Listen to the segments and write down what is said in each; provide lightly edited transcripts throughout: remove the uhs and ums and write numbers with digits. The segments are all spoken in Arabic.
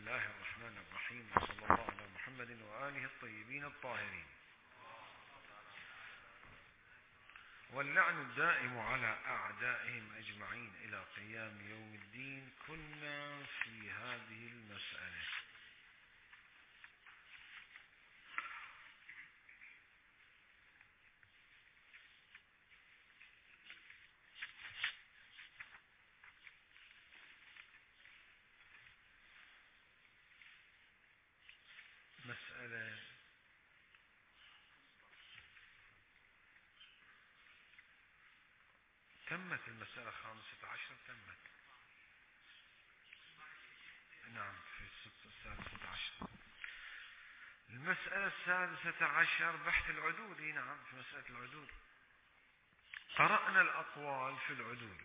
الله الرحمن الرحيم، وصلى الله على محمد وآله الطيبين الطاهرين. واللعن الدائم على أعدائهم أجمعين إلى قيام يوم الدين. كنا في هذه المسألة. مسألة تمت المسألة 15 تمت. نعم، في 16. المسألة 16 بحث العدول. نعم، في مسألة العدول قرأنا الأقوال في العدول.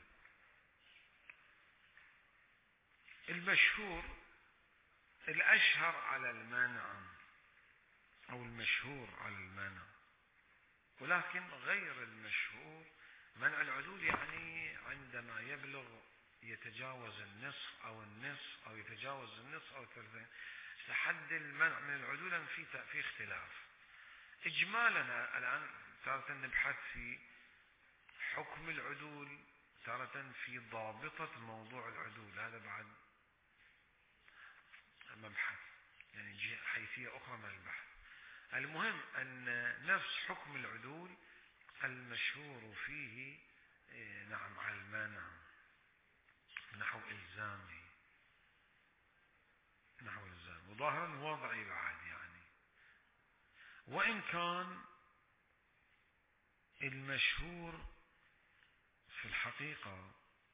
المشهور الأشهر على المانع أو المشهور على المانع، ولكن غير المشهور منع العدول، يعني عندما يبلغ يتجاوز النصف أو يتجاوز النصف أو الثلثين. حد المنع من العدول في اختلاف. إجمالنا الآن تارة نبحث في حكم العدول، تارة في ضابطة موضوع العدول. هذا بعد مبحث، يعني حيثية أخرى من البحث. المهم أن نفس حكم العدول المشهور فيه نعم على المانع نحو إلزامي، وظاهرا وضعي بعد، يعني وإن كان المشهور في الحقيقة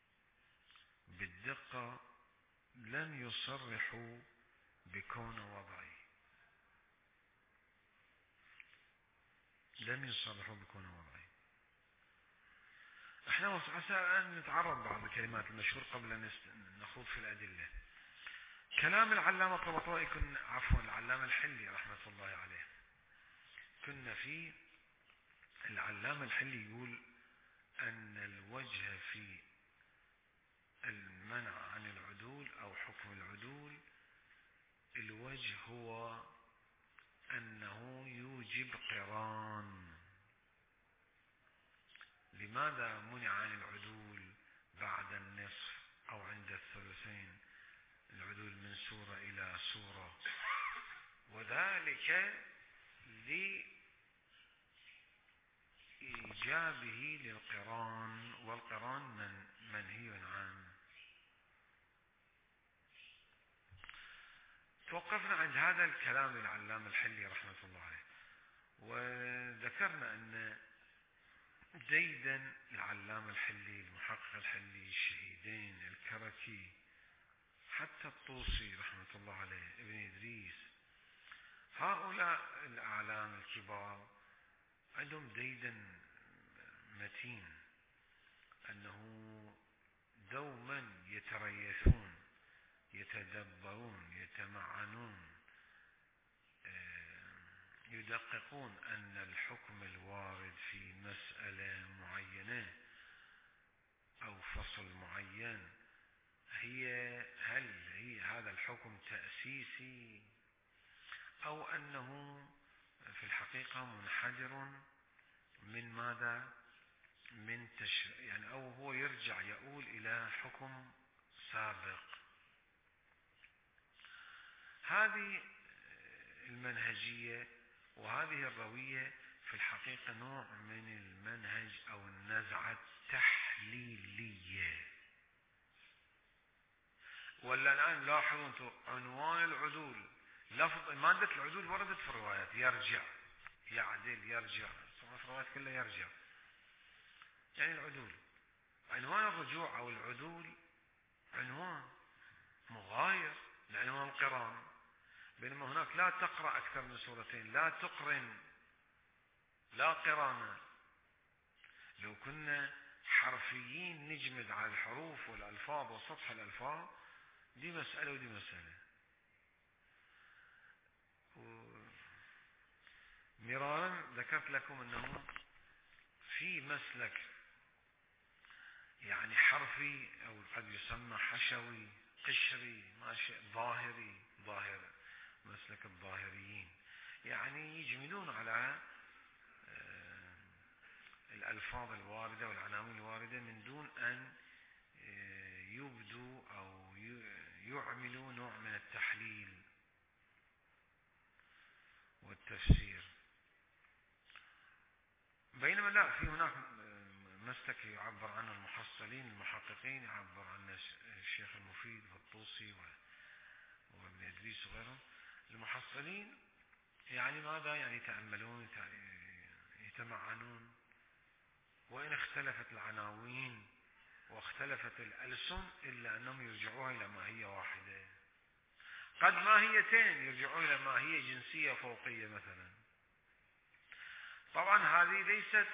بالدقة لم يصرحوا بكون وضعي، احنا عسى أن نتعرض بعض كلمات المشهور قبل أن نخوض في الأدلة. كلام العلامة الطبطبائي العلامة الحلي رحمة الله عليه. كنا في العلامة الحلي يقول أن الوجه في المنع عن العدول أو حكم العدول، الوجه هو أنه يوجب قران. لماذا منع عن العدول بعد النصف أو عند الثلثين، العدول من سورة إلى سورة؟ وذلك لإيجابه للقران، والقران منهي عنه. توقفنا عند هذا الكلام العلامة الحلي رحمة الله عليه، وذكرنا أن ديدن العلامة الحلي، المحقق الحلي، الشهيدين الكركي، حتى الطوسي رحمة الله عليه، ابن إدريس، هؤلاء الأعلام الكبار عندهم ديدن متين أنه دوما يتريثون، يتدبرون، يتمعنون، يدققون أن الحكم الوارد في مسألة معينة أو فصل معين هل هي هذا الحكم تأسيسي أو أنه في الحقيقة منحدر من ماذا؟ من يعني أو هو يقول إلى حكم سابق. هذه المنهجية وهذه الروية في الحقيقة نوع من المنهج أو النزعة التحليلية. ولا الآن لاحظوا أنتم عنوان العدول، مادة العدول وردت في الروايات، يرجع، يعدل، يرجع، طبعا في الروايات كلها يرجع، يعني العدول. عنوان الرجوع أو العدول عنوان مغاير لعنوان القران، بينما هناك لا تقرأ أكثر من سورتين، لا تقرن، لا قرانة. لو كنا حرفيين نجمد على الحروف والألفاظ وسطح الألفاظ، دي مسألة ودي مسألة. مرارا ذكرت لكم أنه في مسلك يعني حرفي أو قد يسمى حشوي، قشري، ظاهري، مسلك الظاهريين، يعني يجملون على الألفاظ الواردة والعناوين الواردة من دون أن يبدوا أو يعملوا نوع من التحليل والتفسير. بينما لا، في هناك مسلك يعبر عنه المحصلين المحققين، يعبر عنه الشيخ المفيد والطوسي وابن إدريس وغيرهم. المحصلين يعني ماذا؟ يعني يتأملون، يتمعنون، وإن اختلفت العناوين واختلفت الألسن إلا أنهم يرجعوها إلى ماهية واحدة، قد ماهيتين يرجعون إلى ماهية جنسية فوقية مثلا. طبعا هذه ليست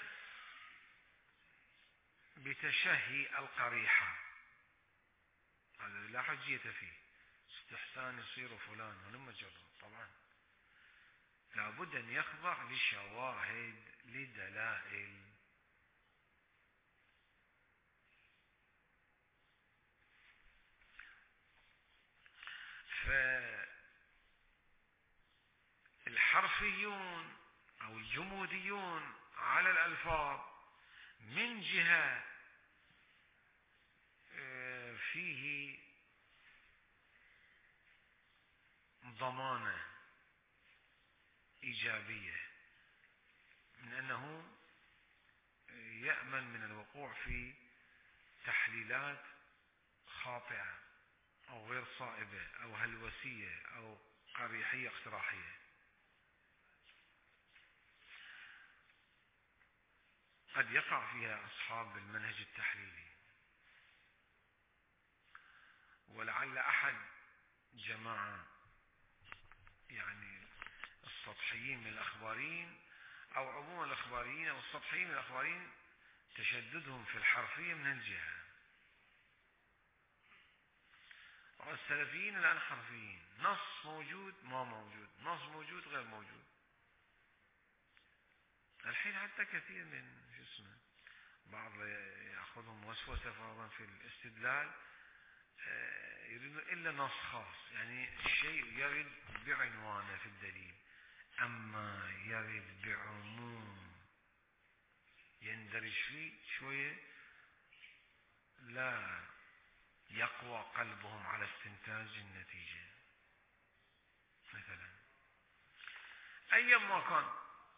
بتشهي القريحة، هذا لا حجية فيه، استحسان يصير فلان ولما جرب. طبعا لابد أن يخضع لشواهد لدلائل. فالحرفيون أو الجموديون على الألفاظ من جهة فيه ضمانة إيجابية من أنه يأمن من الوقوع في تحليلات خاطئة أو غير صائبة أو هلوسية أو قريحية اقتراحية. قد يقع فيها أصحاب المنهج التحليلي، ولعل أحد جماعة يعني السطحيين من الأخباريين أو عموم الأخباريين أو السطحيين من الأخباريين تشددهم في الحرفية من الجهة، والسلفيين الآن حرفيين، نص موجود ما موجود، نص موجود غير موجود. الحين حتى كثير من بعض يأخذهم وسوسة فرضا في الاستدلال، يريدون إلا نص خاص، يعني الشيء يرد بعنوانه في الدليل، أما يرد بعموم يندرج فيه شوية لا يقوى قلبهم على استنتاج النتيجة. مثلا أيما كان،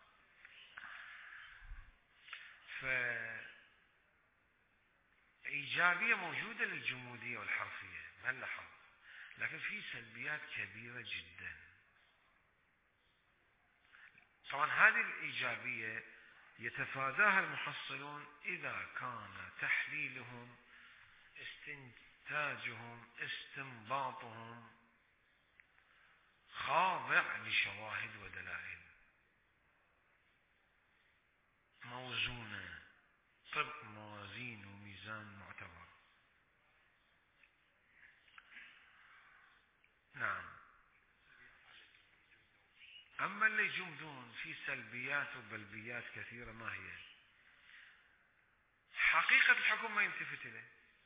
فإيجابية موجودة للجمودية والحرفية ما لاحظ، لكن في سلبيات كبيرة جدا. طبعا هذه الإيجابية يتفاداها المحصلون إذا كان تحليلهم، استنتاجهم، استنباطهم خاضع لشواهد ودلائل موزونة طبق موازين وميزان معتبر. نعم. أما اللي يجمدون في سلبيات وبلبيات كثيرة، ما هي حقيقة الحكم ما يلتفت إليه.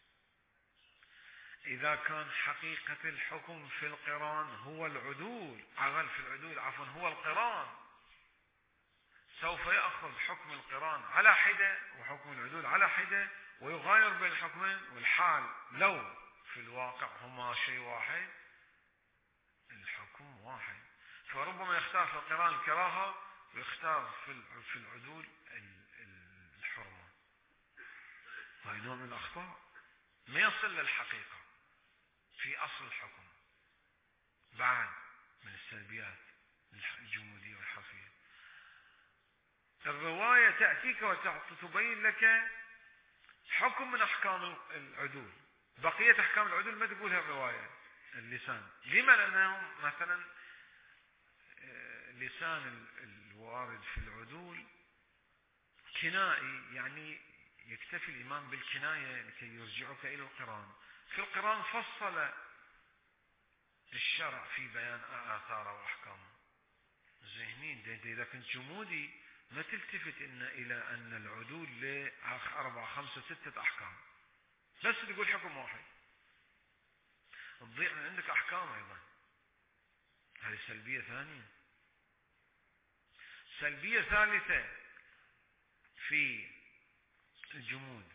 إذا كان حقيقة الحكم في القران هو العدول، هو القران، سوف يأخذ حكم القران على حدة وحكم العدول على حدة ويغاير بين الحكمين، والحال لو في الواقع هما شيء واحد الحكم واحد، فربما يختار في القران الكراهة ويختار في العدول الحرمة. هاي نوع من الأخطاء ما يصل للحقيقة في أصل الحكم، بعد من السلبيات الجمودية والحرفية. الرواية تأتيك وتبين لك حكم من أحكام العدول، بقية أحكام العدول ما تقولها الرواية اللسان. لما؟ لأنه مثلا لسان الوارد في العدول كنائي، يعني يكتفي الإمام بالكناية لكي يرجعك إلى القرآن. في القرآن فصل الشرع في بيان آثاره وأحكامه. ذهنين إذا كنت جمودي ما تلتفت إلى أن العدول له 4 5 6 أحكام، بس تقول حكم واحد تضيع من عندك أحكام أيضا. سلبية ثانية. سلبية ثالثة في الجمود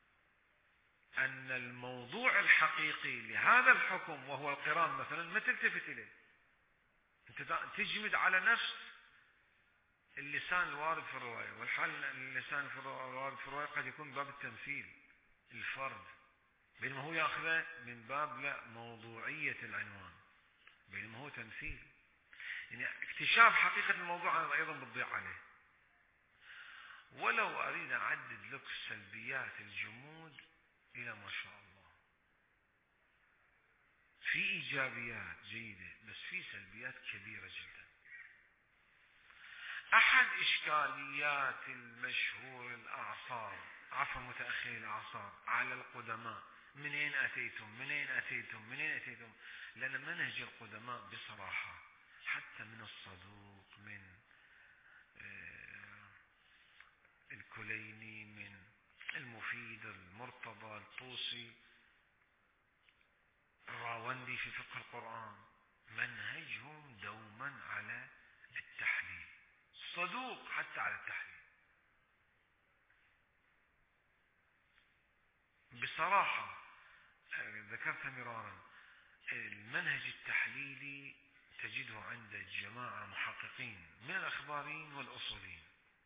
أن الموضوع الحقيقي لهذا الحكم وهو القران مثلا ما تلتفت إليه، أنت تجمد على نفس اللسان الوارد في الرواية، والحال اللسان الوارد في الرواية قد يكون باب التمثيل الفرد، بينما هو يأخذه من باب لا موضوعية العنوان، بينما هو تمثيل. يعني اكتشاف حقيقة الموضوع أنا أيضا بتضيع عليه. ولو أريد أعدد لك سلبيات الجمود إلى ما شاء الله، في إيجابيات جيدة بس في سلبيات كبيرة جدا. أحد إشكاليات المشهور الأعصار، عفوا متأخري الأعصار، على القدماء من أين أتيتم من أين أتيتم من أين أتيتم، لأن منهج القدماء بصراحة حتى من الصدوق، من الكليني، من المفيد، المرتضى، الطوسي، الراوندي في فقه القرآن، منهجهم دوما على التحليل، صدوق حتى على التحليل. بصراحة ذكرت مرارا المنهج التحليلي تجده عند جماعة محققين من الأخباريين والأصوليين.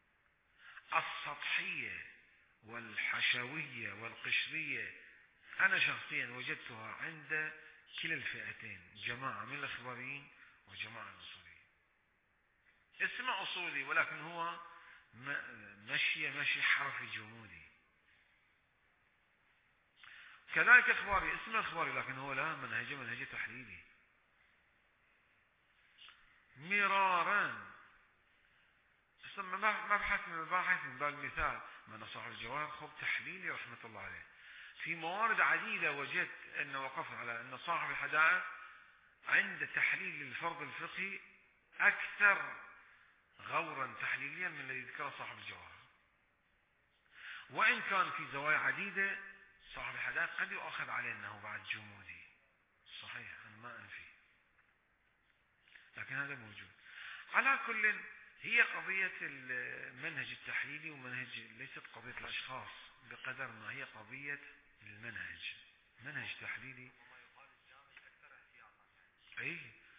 السطحية والحشوية والقشرية أنا شخصيا وجدتها عند كلا الفئتين، جماعة من الأخباريين وجماعة من الأصوليين. اسمه أصولي ولكن هو مشي حرفي جمودي. كذلك أخباري اسمه أخباري لكن هو لا منهج تحليلي. مرارا مبحث من المباحث من باب المثال من صاحب الجواهر خب تحليلي رحمة الله عليه. في موارد عديدة وجدت أن وقفنا على أن صاحب الحدائق عند تحليل الفرض الفقهي أكثر غورا تحليليا من الذي ذكره صاحب الجواهر، وإن كان في زوايا عديدة صاحب الحدائق قد يؤخذ عليه أنه بعد جمودي، صحيح أنا ما أنفي، لكن هذا موجود. على كل هي قضية المنهج التحليلي ومنهج ليست قضية الأشخاص بقدر ما هي قضية المنهج، منهج تحليلي. أي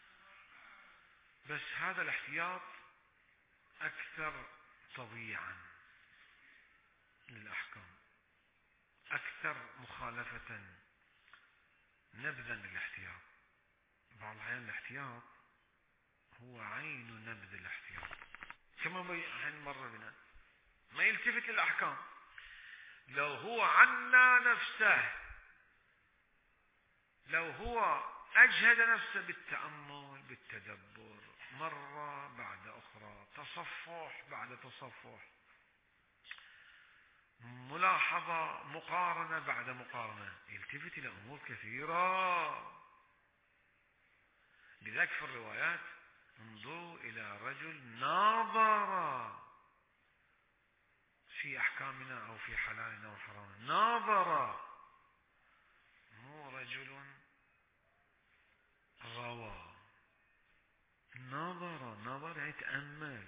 بس هذا الاحتياط أكثر تضييعا للأحكام، أكثر مخالفة نبذا للاحتياط. بعض الأحيان الاحتياط هو عين نبذ الاحتياط، كما مر بنا ما يلتفت للأحكام. لو هو عنا نفسه، لو هو أجهد نفسه بالتأمل بالتدبر مرة بعد أخرى، تصفح بعد تصفح، ملاحظة، مقارنة بعد مقارنة، يلتفت إلى أمور كثيرة. لذلك في الروايات انظروا إلى رجل ناظر في أحكامنا أو في حلالنا وحرامنا، ناظر، مو رجل غوى. نظر يعني تأمل،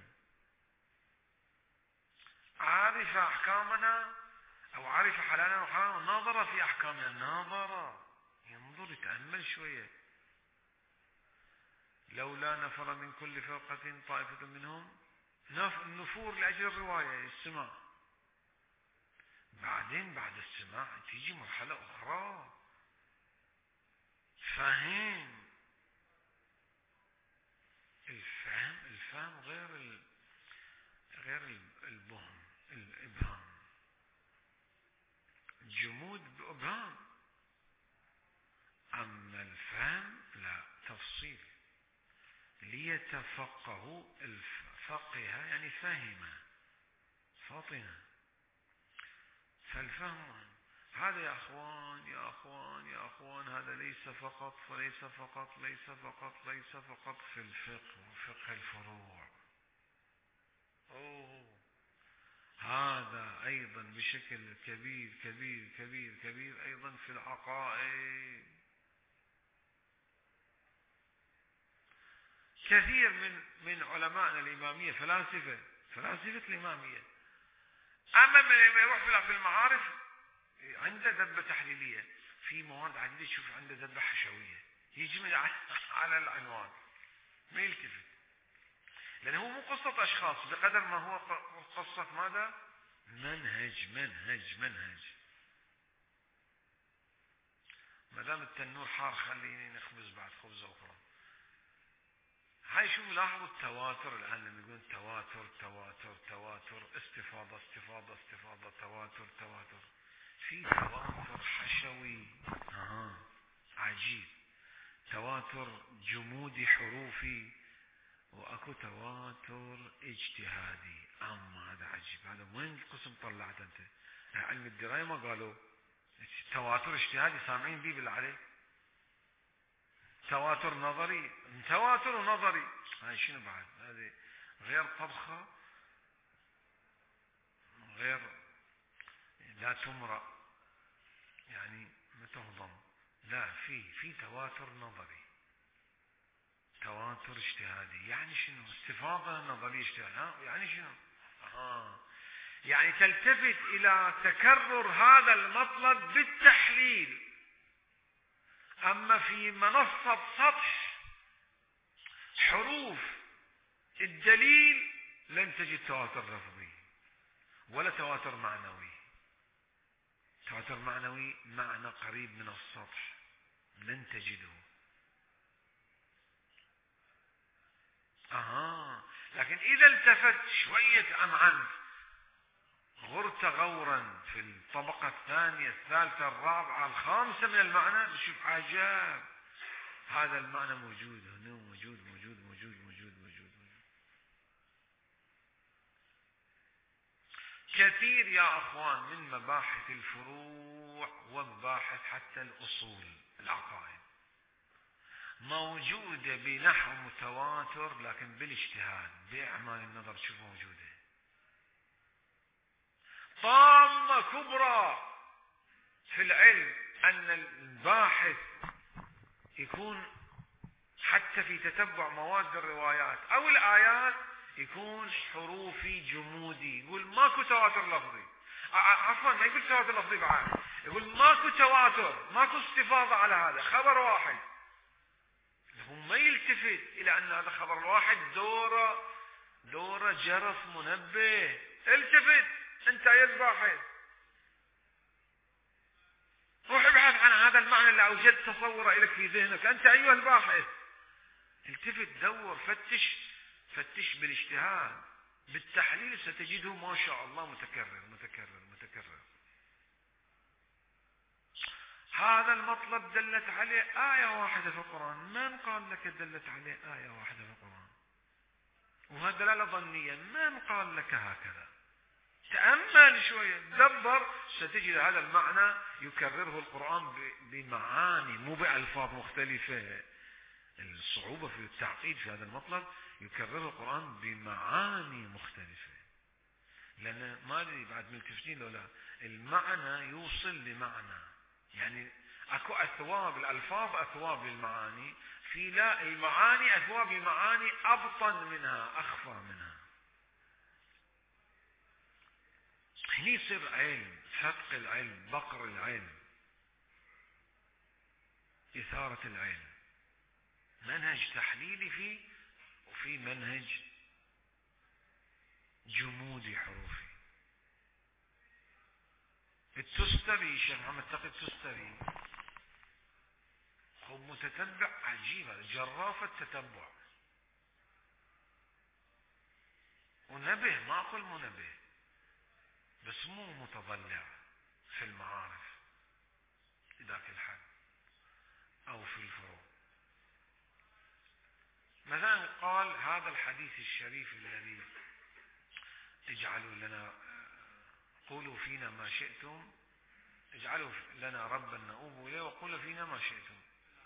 عرف أحكامنا أو عرف حلالنا وحرامنا، نظر في أحكامنا، نظر ينظر يتأمل شوية. لولا نفر من كل فرقة طائفة منهم، النفور لأجل الرواية السماع، بعدين بعد السماع تيجي مرحلة أخرى، فهم. الفهم غير البهم، الإبهام، جمود بإبهام. أما الفهم لا، تفصيل. ليتفقهوا، الفقه يعني فهم، فطن. فالفهم هذا يا أخوان يا أخوان يا أخوان، هذا ليس فقط في الفقه وفقه الفروع، هذا أيضا بشكل كبير كبير كبير كبير أيضا في العقائد. كثير من علمائنا الإمامية فلاسفة الإمامية، أما من يروح في المعارف عنده ذبة تحليلية، في مواد عديدة تشوف عنده ذبة حشوية، يجمل على العنوان ما يلتفت، لأنه هو مو قصة أشخاص بقدر ما هو قصة ماذا؟ منهج. ما دام التنور حار خليني نخبز بعد خبزة أخرى. هاي شوفوا لاحظوا التواتر الآن لما يقولون تواتر استفاضة تواتر في تواتر حشوي عجيب، تواتر جمودي حروفي، واكو تواتر اجتهادي. هذا عجيب، هذا وين القسم طلعت انت؟ علم الدراية ما قالوا تواتر اجتهادي سامعين بيه بالعلي؟ تواتر نظري، تواتر ونظري، هاي شنو بعد؟ هذه غير طبخة، غير لا تمرأ يعني ما تهضم، لا في تواتر نظري، تواتر اجتهادي. يعني شنو؟ استفاضة نظرية اجتهادية، يعني شنو؟ يعني تلتفت إلى تكرر هذا المطلب بالتحليل، أما في منصة سطح حروف الدليل لن تجد تواتر لفظي ولا تواتر معنوي. تواتر معنوي معنى قريب من السطح لن تجده. لكن إذا التفت شوية عن غرت غورا في الطبقة الثانية الثالثة الرابعة الخامسة من المعنى، بشوف عجاب، هذا المعنى موجود هنا، موجود. كثير يا أخوان من مباحث الفروع ومباحث حتى الأصول العقائد موجودة بنحو متواتر، لكن بالاجتهاد بأعمال النظر شوف موجودة. طامة كبرى في العلم أن الباحث يكون حتى في تتبع مواد الروايات أو الآيات يكون حروفي جمودي، يقول ماكو تواتر لفظي، عفوا ما يقول تواتر لفظي بعد، يقول ماكو تواتر، ماكو استفاضة على هذا خبر واحد. هو ما يلتفت إلى أن هذا خبر واحد دوره جرس منبه. التفت أنت يا الباحث، روح ابحث عن هذا المعنى اللي أوجدت تصوره لك في ذهنك أنت أيها الباحث. التفت، دور، فتش بالاجتهاد، بالتحليل ستجده ما شاء الله متكرر. هذا المطلب دلت عليه آية واحدة في القرآن، من قال لك دلت عليه آية واحدة في القرآن؟ وهذا دلالة ظنية، من قال لك هكذا؟ تأمل شوية، دبر، ستجد هذا المعنى يكرره القرآن بمعاني مو بألفاظ مختلفة. الصعوبة في التعقيد في هذا المطلب يكرره القرآن بمعاني مختلفة، لأن ما أدري بعد ملتفتين لو لا، المعنى يوصل لمعنى، يعني أكو أثواب الألفاظ، أثواب للمعاني، في لا المعاني أثواب المعاني أبطن منها، أخفى منها. هني يصير علم، فتق العلم، بقر العلم، إثارة العلم، منهج تحليلي فيه، وفي منهج جمودي حروفي. التستري، الشيخ محمد تقي التستري هو متتبع عجيب، جرافة تتبع، ونبه، ما أقول منبه، بس مو متضلع في المعارف ذاك الحد أو في الفروع. مثلا قال هذا الحديث الشريف الذي اجعلوا لنا، قولوا فينا ما شئتم، اجعلوا لنا ربا نؤوب إليه وقولوا فينا ما شئتم،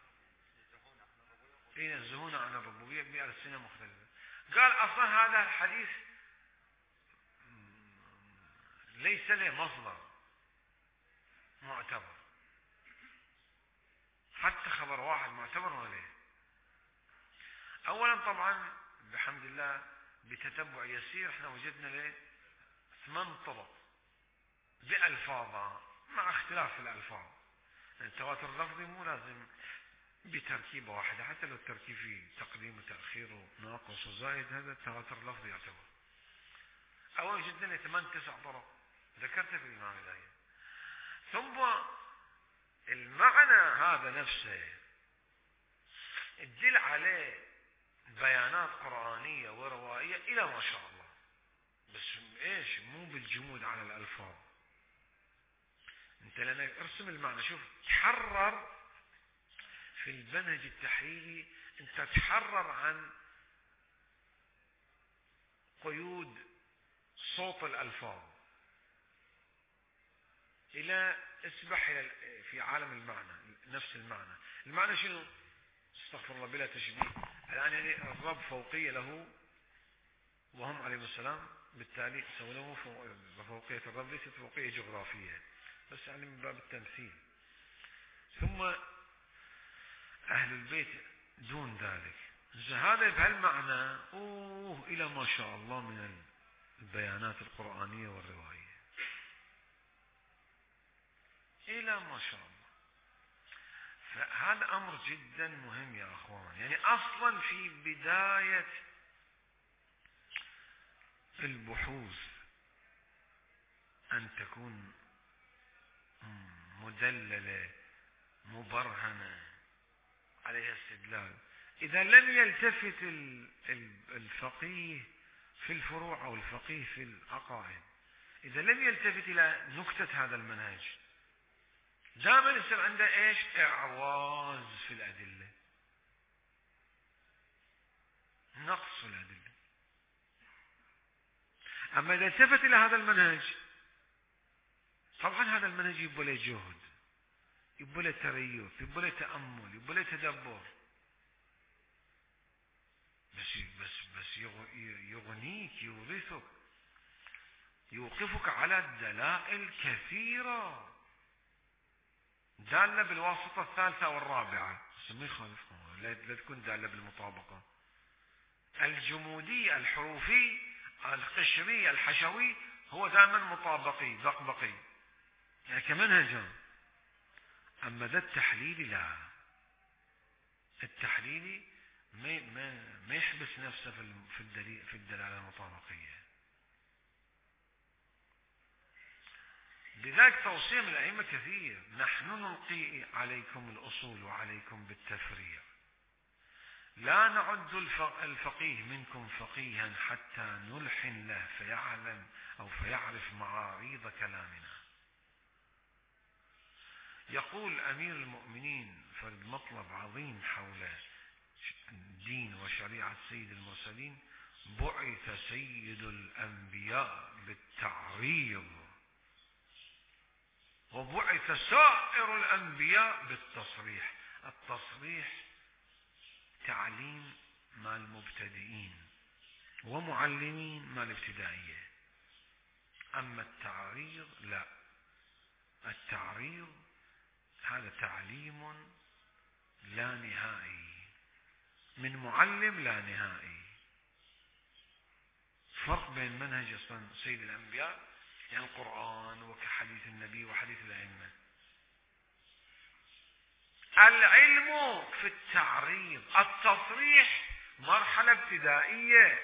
ينزهون عن الربوبية بألسنة مختلفة. قال أصلا هذا الحديث ليس له مصدر معتبر، حتى خبر واحد معتبر ولا. أولا طبعا بحمد الله بتتبع يسير احنا وجدنا له 8 طرق بألفاظها مع اختلاف الألفاظ. التواتر اللفظي مو لازم بتركيبة واحدة، حتى لو التركيب فيه تقديم وتأخير وناقص وزايد هذا التواتر اللفظي يعتبر. أول جدا 8-9 طرق ذكرت في الإمام الآية. ثم المعنى هذا نفسه تدل عليه بيانات قرآنية وروائية إلى ما شاء الله، بس إيش مو بالجمود على الألفاظ. أنت لأنك ارسم المعنى، شوف تحرر في المنهج التحليلي، أنت تحرر عن قيود صوت الألفاظ إلى اسبح في عالم المعنى، نفس المعنى. المعنى شنو؟ استغفر الله بلا تشبيه. الآن يعني الرب فوقية له وهم عليهم السلام، بالتالي سووا فوقية الرب ليست فوقية جغرافية، بس يعني من باب التمثيل. ثم أهل البيت دون ذلك. هذا بهالمعنى إلى ما شاء الله من البيانات القرآنية والرواية، إلى ما شاء الله. فهذا أمر جدا مهم يا أخوان. يعني أصلا في بداية البحوث أن تكون مدللة مبرهنة عليها استدلال. إذا لم يلتفت الفقيه في الفروع أو الفقيه في العقائد، إذا لم يلتفت إلى نكتة هذا المنهج، دائما يصير عنده ايش؟ اعواز في الأدلة، نقص في الأدلة. أما إذا التفت إلى هذا المنهج، طبعا هذا المنهج يبقى له جهد، يبقى له تريث، يبقى له تأمل، يبقى له تدبر، بس يغنيك، يورثك، يوقفك على دلائل كثيرة دالة بالواسطة الثالثة والرابعة، بس ما يخالف، لا تكون دالة بالمطابقة. الجمودي الحروفي القشري الحشوي هو دائما مطابقي بقبقي، يعني كمنهج. أما ذا التحليلي لا، التحليلي ما يحبس نفسه في الدلالة المطابقية. لذلك توصية من الأئمة كثير: نحن نلقي عليكم الأصول وعليكم بالتفريع، لا نعد الفقيه منكم فقيها حتى نلحن له فيعلم أو فيعرف معاريض كلامنا. يقول أمير المؤمنين فرد مطلب عظيم حول الدين وشريعة سيد المرسلين: بعث سيد الأنبياء بالتعريض، وبعث سائر الأنبياء بالتصريح. التصريح تعليم مع المبتدئين ومعلمين مع الابتدائية، أما التعريض لا، التعريض هذا تعليم لا نهائي من معلم لا نهائي. فرق بين منهج أصلا سيد الأنبياء يعني القرآن وكحديث النبي وحديث الأئمة. العلم في التعريض، التصريح مرحلة ابتدائية.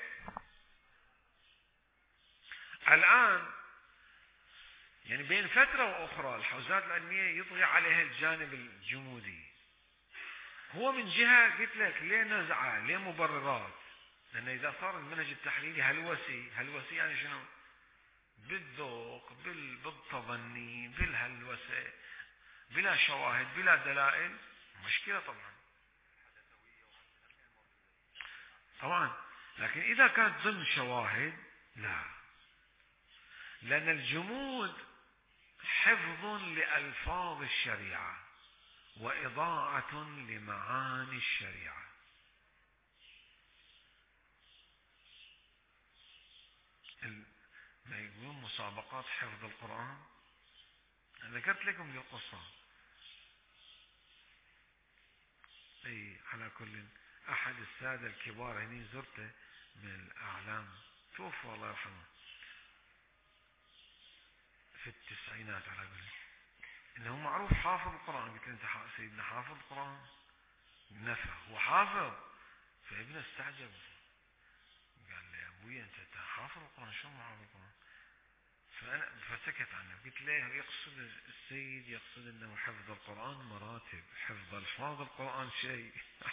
الآن يعني بين فترة وأخرى الحوزات العلمية يطغى عليها الجانب الجمودي. هو من جهة قلت لك ليه نزعة، ليه مبررات، لأن إذا صار المنهج التحليلي هلوسي يعني شنو؟ بالذوق، بالتظني، بالهلوسة، بلا شواهد، بلا دلائل، مشكلة طبعا. لكن إذا كانت ضمن شواهد لا، لأن الجمود حفظ لألفاظ الشريعة وإضاعة لمعاني الشريعة. ما يقولون مسابقات حفظ القرآن، ذكرت لكم القصة. على كل أحد السادة الكبار هني زرته من الأعلام، توفى الله يرحمه في التسعينات على قولي، إنه معروف حافظ القرآن. قلت له أنت سيدنا حافظ القرآن؟ نفى هو حافظ. فابنه استعجب، قال لي يا أبوي أنت حافظ القرآن، شلون حافظ القرآن؟ فسكت عنه. قلت له يقصد السيد يقصد أنه حفظ القرآن مراتب، حفظ ألفاظ القرآن شيء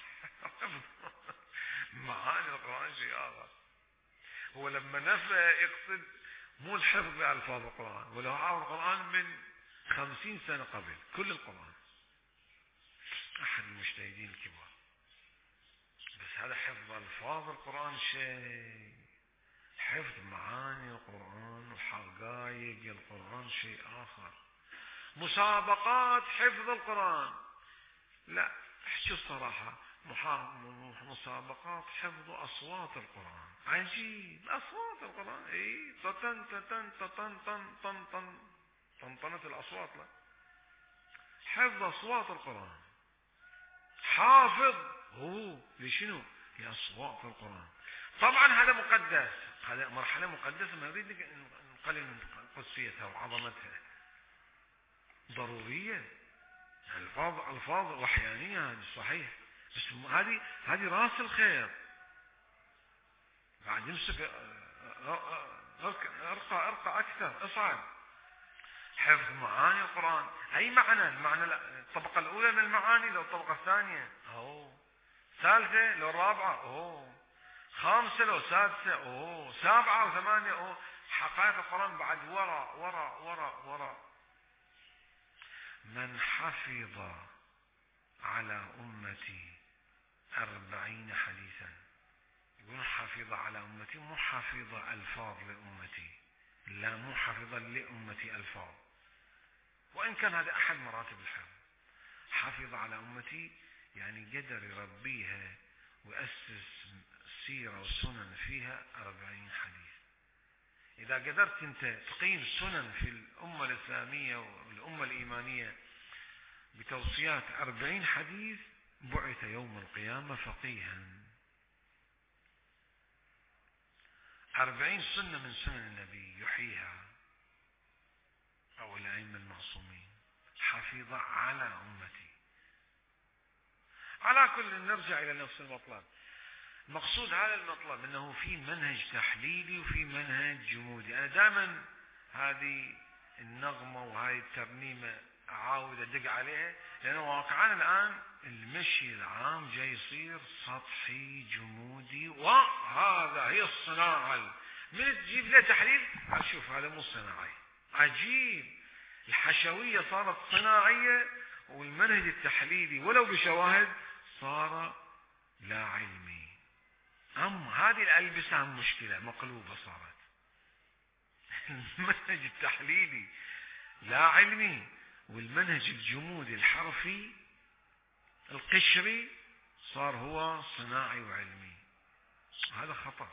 معاني القرآن شيء آخر. هو لما نفى يقصد مو الحفظ بألفاظ القرآن، ولو حافظ القرآن من 50 سنة قبل كل القرآن، أحد المجتهدين الكبار. بس هذا حفظ ألفاظ القرآن شيء، حفظ معاني القرآن وحقائق القرآن شيء آخر. مسابقات حفظ القرآن لا، احكي الصراحة، مسابقات حفظ أصوات القرآن عجيب. أصوات القرآن اي تطن تطن تطن تطن تطن طنطنة الأصوات، لا، حفظ أصوات القرآن. حافظ هو لشنو؟ لأصوات القرآن. طبعا هذا مقدس، هذا مرحلة مقدسة، ما نريد نقلل من قدسيتها وعظمتها، ضرورية. ألفاظ وحيانية هذه صحيح، بس هذه راس الخير. بعد يمسك ارقى أكثر، اصعد. حفظ معاني القرآن، أي معنى؟ المعنى الطبقة الأولى من المعاني لو الطبقة الثانية، ثالثة لو الرابعة، خامسة لو سادسة، سابعة وثمانية، حقائق القرآن بعد وراء وراء وراء وراء. من حفظ على أمتي 40 حديثا، يقول حفظ على أمتي، مو حفظ ألفاظ لأمتي، لا، مو حفظ لأمتي ألفاظ، وإن كان هذا أحد مراتب الحفظ. حفظ على أمتي يعني قدر يربيها ويأسس سيرة وسنن فيها 40 حديث. إذا قدرت أنت تقيم سنن في الأمة الإسلامية والأمة الإيمانية بتوصيات 40 حديث، بعث يوم القيامة فقيها. 40 سنة من سنن النبي يحييها، أو الأئمة المعصومين. حفظ على أمتي. على كل نرجع إلى نفس المطلب. مقصود هذا المطلب أنه في منهج تحليلي وفي منهج جمودي. أنا دائما هذه النغمة وهذه الترنيمة أعاود أدق عليها، لأنه واقعا الآن المشي العام جاي يصير سطحي جمودي، وهذا هي الصناعة. من تجيب له تحليل أشوف هذا مو صناعي، عجيب. الحشوية صارت صناعية، والمنهج التحليلي ولو بشواهد صار لا علمي. هذه الألبسة مشكلة مقلوبة صارت. المنهج التحليلي لا علمي، والمنهج الجمودي الحرفي القشري صار هو صناعي وعلمي. هذا خطر.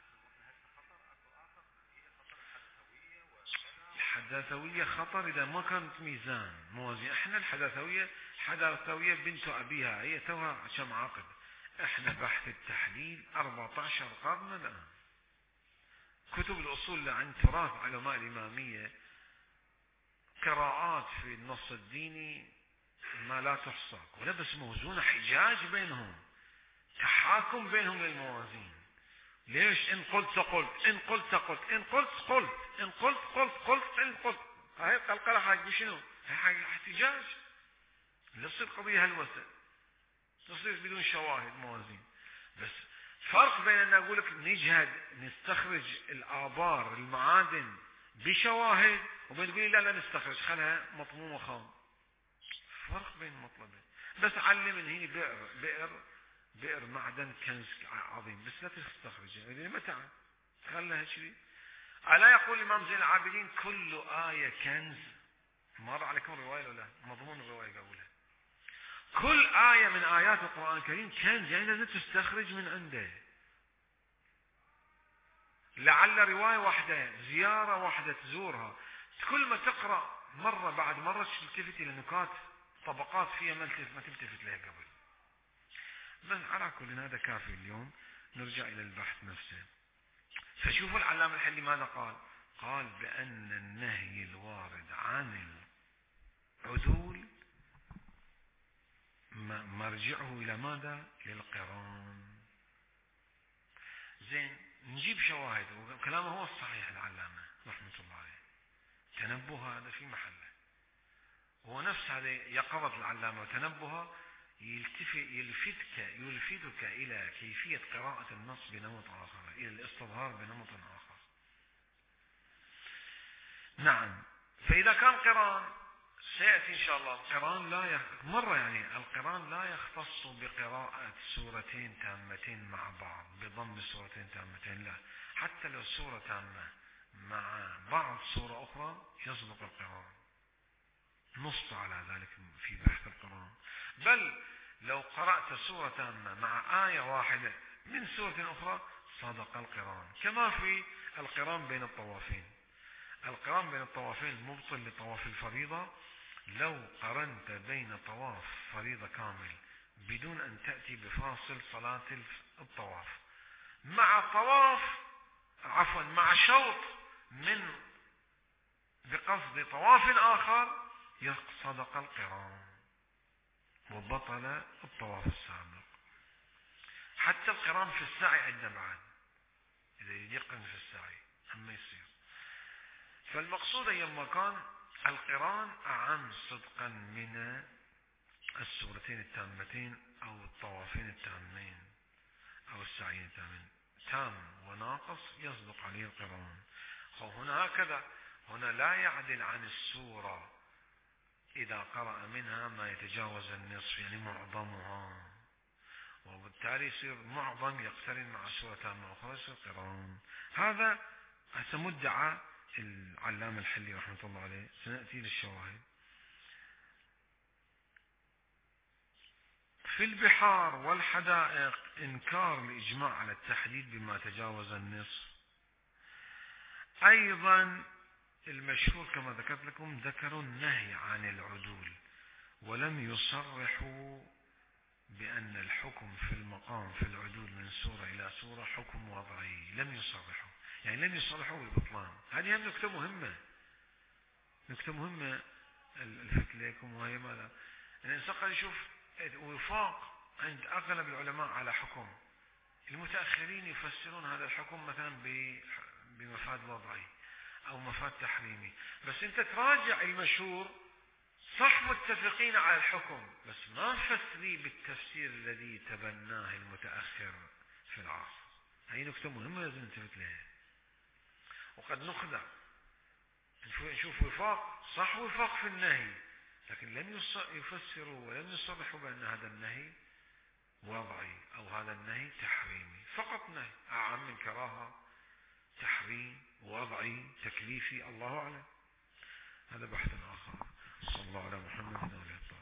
الحداثوية خطر إذا ما كانت ميزان موازين. احنا الحداثوية بنت أبيها، هي توها كم عقد. احنا بحث التحليل 14 قرن الآن. كتب الأصول عن تراث علماء الإمامية، قراءات في النص الديني ما لا تحصى، ولا بس موزونة، حجاج بينهم، تحاكم بينهم للموازين. ليش؟ إن قلت قلت، إن قلت قلت، إن قلت قلت، إن قلت قلت قلت، إن قلت. هاي القلقلة حاج بشنو؟ هاي حاجة احتجاج. لا تصير قضية هلوسة، تصير بدون شواهد موازين. بس فرق بين أن أقول لك نجهد نستخرج الآبار المعادن بشواهد، وبين تقول لي لا نستخرج، خلها مطمومة خام. فرق بين المطلبين. بس علمني هنا بئر معدن كنز عظيم، بس لا تستخرجه. متى خلها هشري. ألا يقول الإمام زين العابدين كل آية كنز؟ مر عليكم الرواية ولا مضمون الرواية قولها. كل آية من آيات القرآن الكريم كنز، يعني لازم تستخرج من عنده. لعل رواية واحدة، زيارة واحدة تزورها، كل ما تقرأ مرة بعد مرة تلتفت إلى نكات طبقات فيها ما تلتفت لها قبل. بس على كل هذا كافي اليوم، نرجع إلى البحث نفسه. فشوفوا العلامة الحلي ماذا قال؟ قال بأن النهي الوارد عن العدول مرجعه إلى ماذا؟ للقران. زين، نجيب شواهد، وكلامه هو الصحيح العلامة رحمة الله عليه، تنبه هذا في محله، هو نفس هذا يقظة العلامة وتنبه يلفتك إلى كيفية قراءة النص بنمط آخر، إلى الاستظهار بنمط آخر. نعم، فإذا كان قران سيأتي إن شاء الله، القران القران لا يختص بقراءة سورتين تامتين مع بعض بضم سورتين تامتين، لا، حتى لو سورة تامة مع بعض سورة أخرى يسبق القران، نص على ذلك في بحث القران. بل لو قرأت سورة تامة مع آية واحدة من سورة أخرى صدق القران، كما في القران بين الطوافين. القران بين الطوافين مبطل لطواف الفريضة لو قرنت بين طواف فريضة كامل بدون أن تأتي بفاصل صلاة الطواف مع شوط من بقصد طواف آخر، صدق القران وبطل الطواف السابق. حتى القران في السعي عندنا بعد، إذا يقرن في السعي أما يصير. فالمقصود أيما كان القران أعم صدقا من السورتين التامتين أو الطوافين التامين أو السعيين التامين، تام وناقص يصدق عليه القران. هنا هكذا، هنا لا يعدل عن السورة إذا قرأ منها ما يتجاوز النصف، يعني معظمها، وبالتالي يصير معظم يقترن مع سورة تامة أخرى يصير قران. هذا مدعى العلامة الحلي رحمة الله عليه. سنأتي للشواهد. في البحار والحدائق إنكار الإجماع على التحديد بما تجاوز النصف. أيضا المشهور كما ذكرت لكم ذكروا النهي عن العدول ولم يصرحوا بأن الحكم في المقام في العدول من سورة إلى سورة حكم وضعي، لم يصرحوا، يعني لم يصرحوا بالبطلان. هذه هم نكتة مهمة الفت لكم، وهي ماذا؟ الإنسان قد يشوف وفاق عند أغلب العلماء على حكم، المتأخرين يفسرون هذا الحكم مثلا بمفاد وضعي أو مفاد تحريمي، بس أنت تراجع المشهور صح متفقين على الحكم، بس ما فسري بالتفسير الذي تبناه المتأخر في العصر. هي نكتة مهمة لازم ننتبه لها. وقد نخدع نشوف وفاق صح، وفاق في النهي، لكن لم يفسروا ولم يصرحوا بأن هذا النهي وضعي أو هذا النهي تحريمي، فقط نهي أعم من كراهة، تحريم، وضعي، تكليفي، الله أعلم. هذا بحث آخر. صلى الله على محمد وعلى آله.